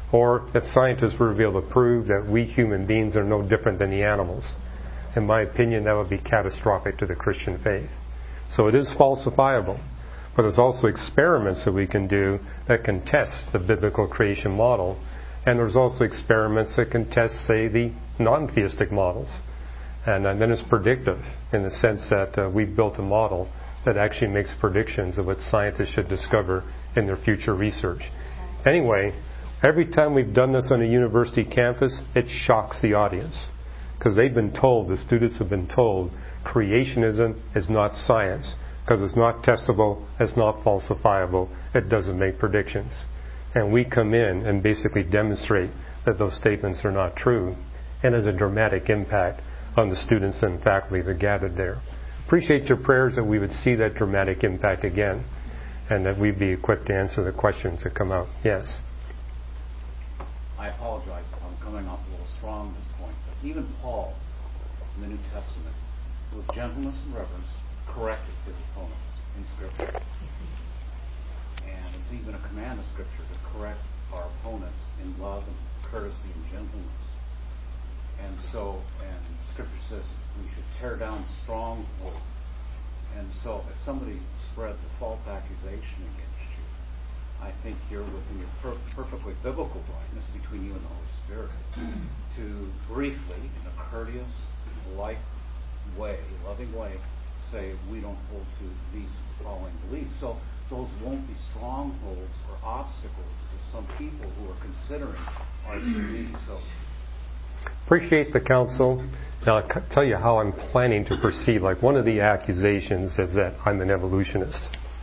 or if scientists were able to prove that we human beings are no different than the animals. In my opinion, that would be catastrophic to the Christian faith. So it is falsifiable. But there's also experiments that we can do that can test the biblical creation model. And there's also experiments that can test, say, the non-theistic models. And, and then it's predictive in the sense that uh, we've built a model that actually makes predictions of what scientists should discover in their future research. Anyway, every time we've done this on a university campus, it shocks the audience. Because they've been told, the students have been told, creationism is not science. Because it's not testable, it's not falsifiable, it doesn't make predictions. And we come in and basically demonstrate that those statements are not true, and has a dramatic impact on the students and faculty that gathered there. Appreciate your prayers that we would see that dramatic impact again, and that we'd be equipped to answer the questions that come out. Yes? I apologize if I'm coming off a little strong at this point, but even Paul in the New Testament, with gentleness and reverence, corrected his opponents in Scripture. And it's even a command of Scripture to correct our opponents in love and courtesy and gentleness. And so, and Scripture says we should tear down strongholds. And so, if somebody spreads a false accusation against you, I think you're within your per- perfectly biblical rightness between you and the Holy Spirit to briefly, in a courteous, polite way, loving way, say we don't hold to these following beliefs. So those won't be strongholds or obstacles to some people who are considering R C D. So appreciate the counsel. Now I'll tell you how I'm planning to proceed. Like one of the accusations is that I'm an evolutionist.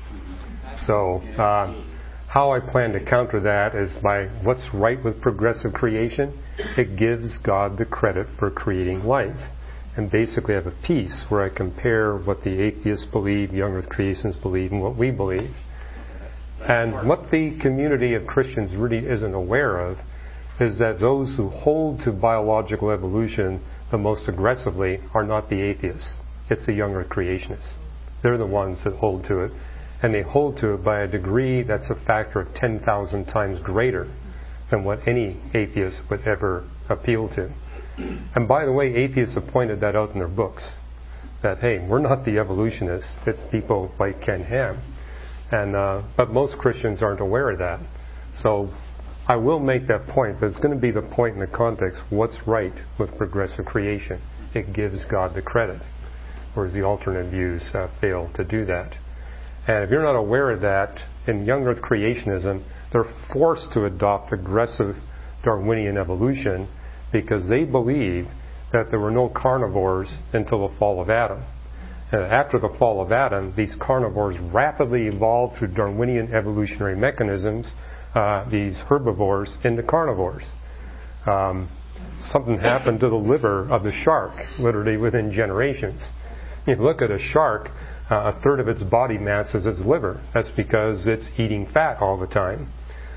So uh, how I plan to counter that is by what's right with progressive creation. It gives God the credit for creating life. And basically I have a piece where I compare what the atheists believe, young earth creationists believe, and what we believe. And what the community of Christians really isn't aware of is that those who hold to biological evolution the most aggressively are not the atheists. It's the young earth creationists. They're the ones that hold to it. And they hold to it by a degree that's a factor of ten thousand times greater than what any atheist would ever appeal to. And by the way, atheists have pointed that out in their books. That, hey, we're not the evolutionists. It's people like Ken Ham. And, uh, but most Christians aren't aware of that. So I will make that point, but it's going to be the point in the context, what's right with progressive creation. It gives God the credit, whereas the alternate views uh, fail to do that. And if you're not aware of that, in young earth creationism, they're forced to adopt aggressive Darwinian evolution because they believe that there were no carnivores until the fall of Adam. And after the fall of Adam, these carnivores rapidly evolved through Darwinian evolutionary mechanisms, uh, these herbivores into carnivores. Um, something happened to the liver of the shark, literally within generations. If you look at a shark, uh, a third of its body mass is its liver. That's because it's eating fat all the time.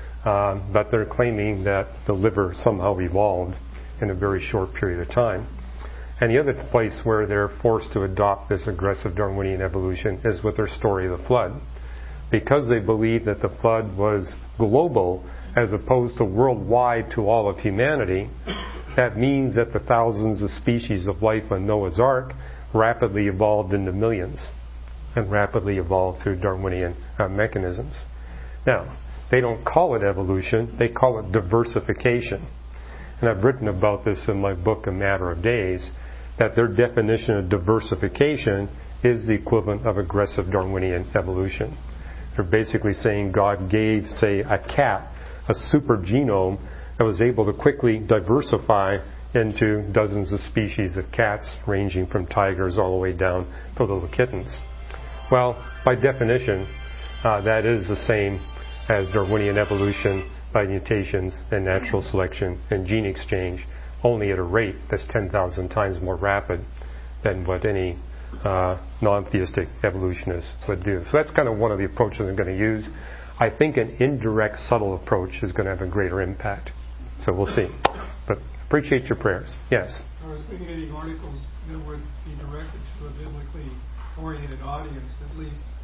Uh, but they're claiming that the liver somehow evolved in a very short period of time. And the other place where they're forced to adopt this aggressive Darwinian evolution is with their story of the flood. Because they believe that the flood was global as opposed to worldwide to all of humanity, that means that the thousands of species of life on Noah's Ark rapidly evolved into millions and rapidly evolved through Darwinian uh, mechanisms. Now, they don't call it evolution, they call it diversification. And I've written about this in my book, A Matter of Days, that their definition of diversification is the equivalent of aggressive Darwinian evolution. They're basically saying God gave, say, a cat a super genome that was able to quickly diversify into dozens of species of cats, ranging from tigers all the way down to little kittens. Well, by definition, uh, that is the same as Darwinian evolution by mutations and natural selection and gene exchange, only at a rate that's ten thousand times more rapid than what any uh, non-theistic evolutionist would do. So that's kind of one of the approaches I'm going to use. I think an indirect, subtle approach is going to have a greater impact. So we'll see. But appreciate your prayers. Yes? I was thinking any articles that would be directed to a biblically oriented audience, at least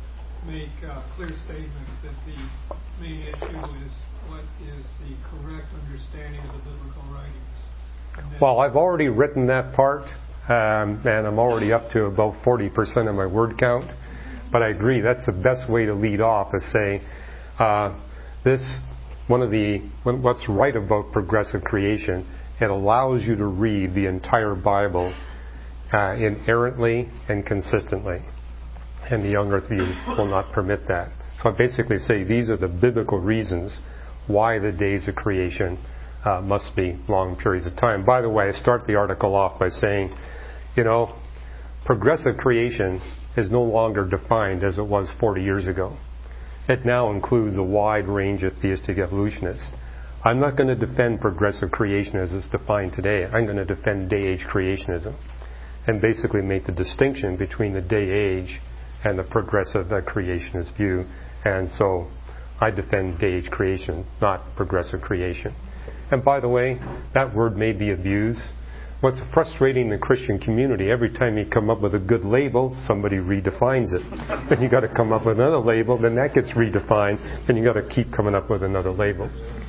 make uh, clear statements that the main issue is what is the correct understanding of the biblical writings. Well, I've already written that part, um, and I'm already up to about forty percent of my word count. But I agree, that's the best way to lead off, is say, uh, this, one of the, what's right about progressive creation, it allows you to read the entire Bible uh, inerrantly and consistently. And the young earth view will not permit that. So I basically say these are the biblical reasons why the days of creation uh, must be long periods of time. By the way, I start the article off by saying, you know, progressive creation is no longer defined as it was forty years ago. It now includes a wide range of theistic evolutionists. I'm not going to defend progressive creation as it's defined today. I'm going to defend day-age creationism and basically make the distinction between the day-age and the progressive uh, creationist view. And so I defend day-age creation, not progressive creation. And by the way, that word may be abused. What's frustrating in the Christian community, every time you come up with a good label, somebody redefines it. Then you got to come up with another label, then that gets redefined, then you got to keep coming up with another label.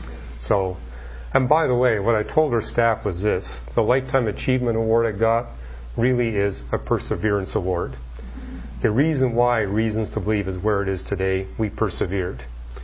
So, and by the way, what I told our staff was this: the Lifetime Achievement Award I got really is a perseverance award. The reason why Reasons to Believe is where it is today, we persevered.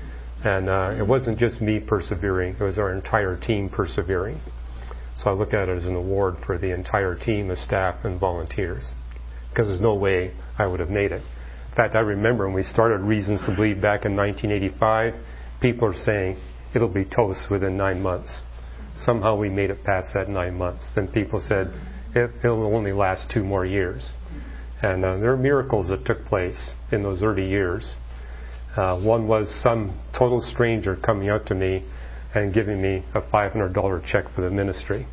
And uh, it wasn't just me persevering, it was our entire team persevering. So I look at it as an award for the entire team of staff and volunteers, because there's no way I would have made it. In fact, I remember when we started Reasons to Believe back in nineteen eighty-five, people are saying it'll be toast within nine months. Somehow we made it past that nine months. Then people said it, it'll only last two more years. And uh, there are miracles that took place in those early years. Uh, one was some total stranger coming out to me and giving me a five hundred dollars check for the ministry.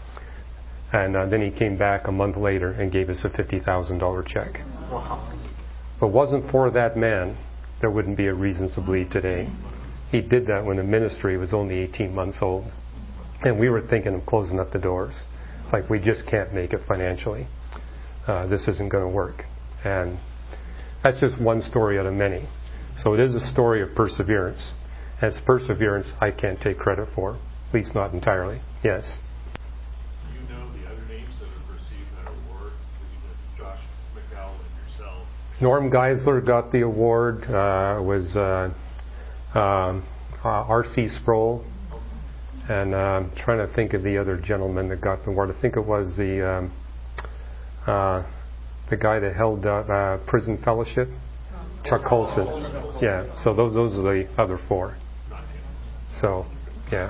And uh, then he came back a month later and gave us a fifty thousand dollars check. Wow. If it wasn't for that man, there wouldn't be a Reasons to Believe today. He did that when the ministry was only eighteen months old. And we were thinking of closing up the doors. It's like, we just can't make it financially. Uh, this isn't going to work. And that's just one story out of many. So it is a story of perseverance. And it's perseverance I can't take credit for, at least not entirely. Yes? Do you know the other names that have received that award? Josh McDowell and yourself. Norm Geisler got the award. Uh, was uh, um, uh, R C Sproul. And uh, I'm trying to think of the other gentleman that got the award. I think it was the um, uh, the guy that held uh, uh, prison fellowship, Chuck Colson. Yeah, so those those are the other four. So, yeah.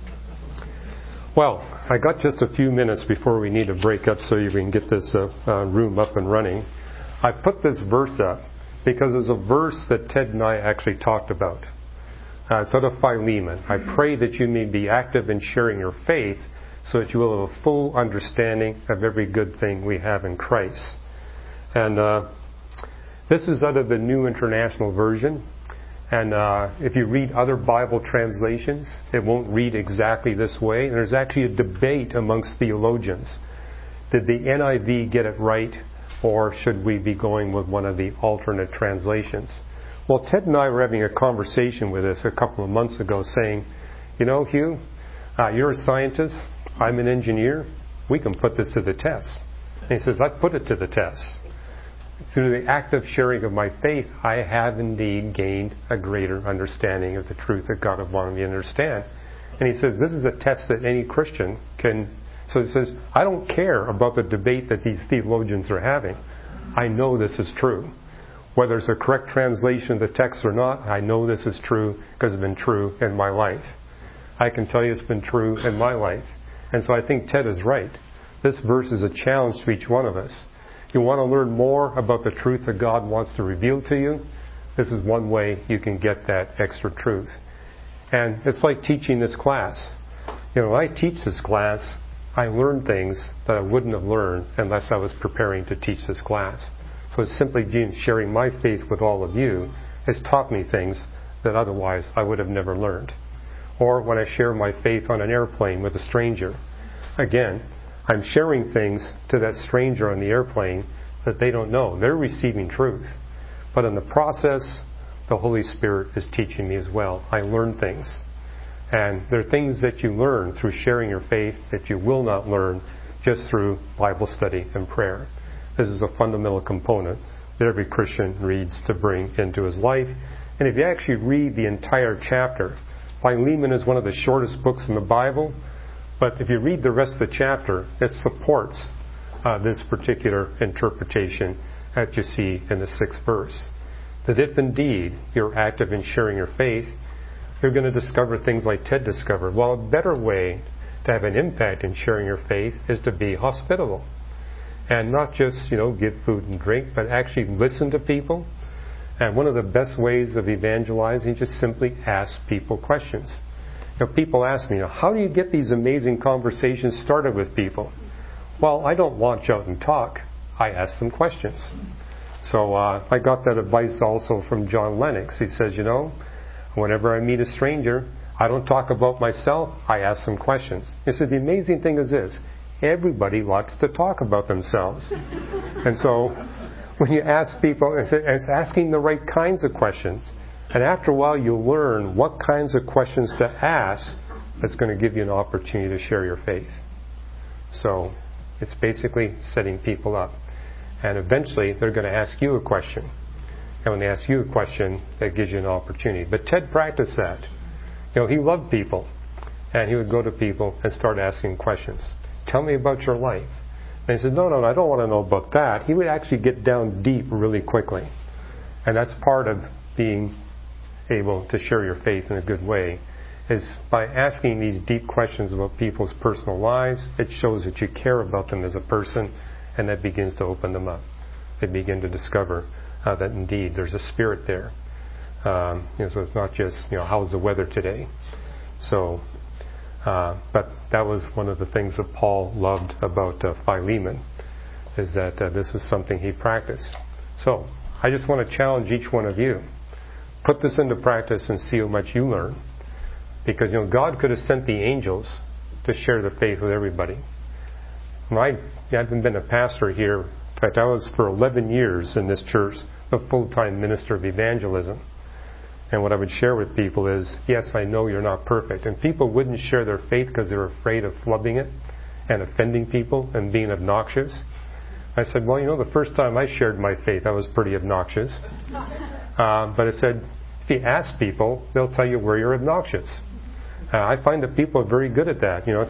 Well, I got just a few minutes before we need to break up so you can get this uh, uh, room up and running. I put this verse up because it's a verse that Ted and I actually talked about. Uh, it's out of Philemon. I pray that you may be active in sharing your faith so that you will have a full understanding of every good thing we have in Christ. And uh, this is out of the New International Version. And uh, if you read other Bible translations, it won't read exactly this way. And there's actually a debate amongst theologians. Did the N I V get it right, or should we be going with one of the alternate translations? Well, Ted and I were having a conversation with this a couple of months ago saying, you know, Hugh, uh, you're a scientist, I'm an engineer, we can put this to the test. And he says, I've put it to the test. Through the active sharing of my faith, I have indeed gained a greater understanding of the truth that God had wanted me to understand. And he says, this is a test that any Christian can... So he says, I don't care about the debate that these theologians are having. I know this is true. Whether it's a correct translation of the text or not, I know this is true because it's been true in my life. I can tell you it's been true in my life. And so I think Ted is right. This verse is a challenge to each one of us. You want to learn more about the truth that God wants to reveal to you? This is one way you can get that extra truth. And it's like teaching this class. You know, when I teach this class, I learn things that I wouldn't have learned unless I was preparing to teach this class. So it's simply sharing my faith with all of you has taught me things that otherwise I would have never learned. Or when I share my faith on an airplane with a stranger, again, I'm sharing things to that stranger on the airplane that they don't know. They're receiving truth. But in the process, the Holy Spirit is teaching me as well. I learn things. And there are things that you learn through sharing your faith that you will not learn just through Bible study and prayer. This is a fundamental component that every Christian needs to bring into his life. And if you actually read the entire chapter, Philemon is one of the shortest books in the Bible, but if you read the rest of the chapter, it supports uh, this particular interpretation that you see in the sixth verse. That if indeed you're active in sharing your faith, you're going to discover things like Ted discovered. Well, a better way to have an impact in sharing your faith is to be hospitable. And not just, you know, give food and drink, but actually listen to people. And one of the best ways of evangelizing is just simply ask people questions. You know, people ask me, you know, how do you get these amazing conversations started with people? Well, I don't launch out and talk. I ask them questions. So uh, I got that advice also from John Lennox. He says, you know, whenever I meet a stranger, I don't talk about myself. I ask them questions. He said, the amazing thing is this. Everybody likes to talk about themselves. And so when you ask people, it's asking the right kinds of questions. And after a while, you'll learn what kinds of questions to ask that's going to give you an opportunity to share your faith. So it's basically setting people up. And eventually, they're going to ask you a question. And when they ask you a question, that gives you an opportunity. But Ted practiced that. You know, he loved people. And he would go to people and start asking questions. Tell me about your life. And he said, no, no, no, I don't want to know about that. He would actually get down deep really quickly. And that's part of being able to share your faith in a good way, is by asking these deep questions about people's personal lives. It shows that you care about them as a person, and that begins to open them up. They begin to discover uh, that indeed there's a spirit there. Um, you know, so it's not just, you know, how's the weather today? So, uh, but that was one of the things that Paul loved about uh, Philemon, is that uh, this was something he practiced. So, I just want to challenge each one of you. Put this into practice and see how much you learn. Because, you know, God could have sent the angels to share the faith with everybody. I haven't been a pastor here. In fact, I was for eleven years in this church, a full-time minister of evangelism. And what I would share with people is, yes, I know you're not perfect. And people wouldn't share their faith because they were afraid of flubbing it and offending people and being obnoxious. I said, well, you know, the first time I shared my faith, I was pretty obnoxious. Uh, but I said, if you ask people, they'll tell you where you're obnoxious. Uh, I find that people are very good at that, you know.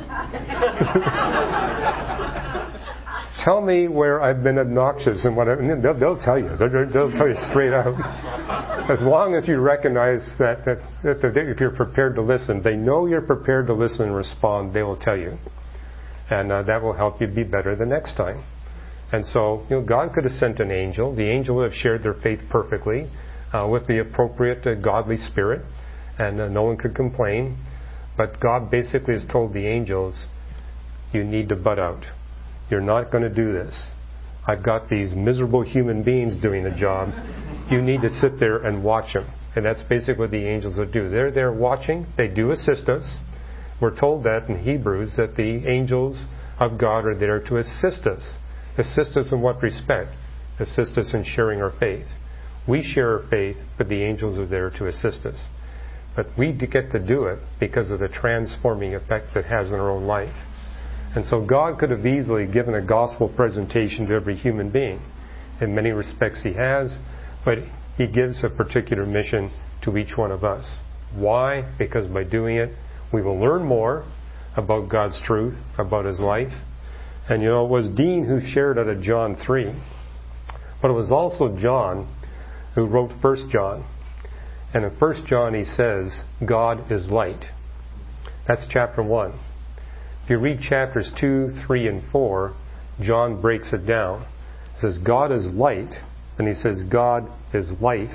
Tell me where I've been obnoxious and whatever. And they'll, they'll tell you. They'll, they'll tell you straight out. As long as you recognize that, that, that if you're prepared to listen, they know you're prepared to listen and respond, they will tell you. And uh, that will help you be better the next time. And so, you know, God could have sent an angel. The angel would have shared their faith perfectly uh, with the appropriate uh, godly spirit, and uh, no one could complain. But God basically has told the angels, you need to butt out. You're not going to do this. I've got these miserable human beings doing the job. You need to sit there and watch them. And that's basically what the angels would do. They're there watching. They do assist us. We're told that in Hebrews, that the angels of God are there to assist us. Assist us in what respect? Assist us in sharing our faith. We share our faith, but the angels are there to assist us. But we get to do it because of the transforming effect that it has in our own life. And so God could have easily given a gospel presentation to every human being. In many respects He has, but He gives a particular mission to each one of us. Why? Because by doing it, we will learn more about God's truth, about His life. And you know, it was Dean who shared out of John three. But it was also John who wrote First John. And in First John he says, God is light. That's chapter one. If you read chapters two, three, and four, John breaks it down. He says, God is light. And he says, God is life.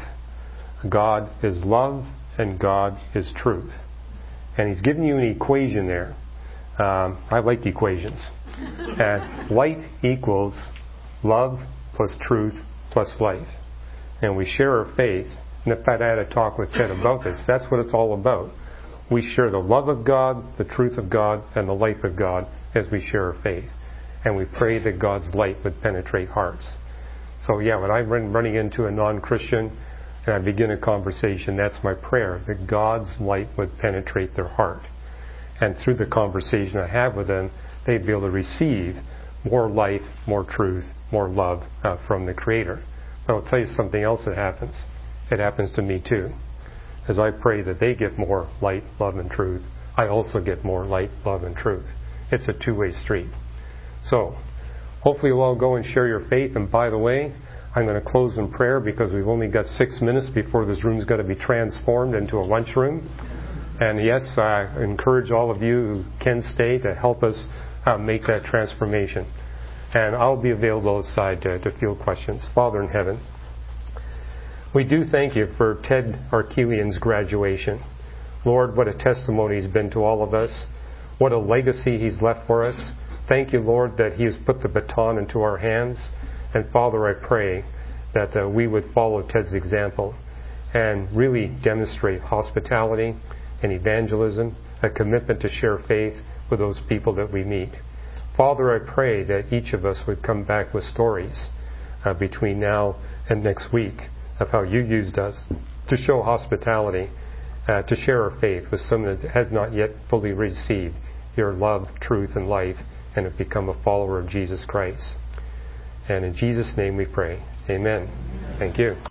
God is love. And God is truth. And he's giving you an equation there. Um, I like equations. And light equals love plus truth plus life. And we share our faith. And in fact, I had a talk with Ted about this. That's what it's all about. We share the love of God, the truth of God, and the life of God as we share our faith. And we pray that God's light would penetrate hearts. So yeah, when I'm running into a non-Christian and I begin a conversation, that's my prayer, that God's light would penetrate their heart. And through the conversation I have with them, they'd be able to receive more life, more truth, more love uh, from the Creator. But I'll tell you something else that happens. It happens to me too. As I pray that they get more light, love, and truth, I also get more light, love, and truth. It's a two-way street. So, hopefully you'll all go and share your faith. And by the way, I'm going to close in prayer because we've only got six minutes before this room's got to be transformed into a lunchroom. And yes, I encourage all of you who can stay to help us uh, make that transformation. And I'll be available outside to, to field questions. Father in heaven, we do thank you for Ted Arkelian's graduation. Lord, what a testimony he's been to all of us. What a legacy he's left for us. Thank you, Lord, that he has put the baton into our hands. And Father, I pray that uh, we would follow Ted's example and really demonstrate hospitality and evangelism, a commitment to share faith with those people that we meet. Father, I pray that each of us would come back with stories uh, between now and next week of how you used us to show hospitality, uh, to share our faith with someone that has not yet fully received your love, truth, and life, and have become a follower of Jesus Christ. And in Jesus' name we pray. Amen. Thank you.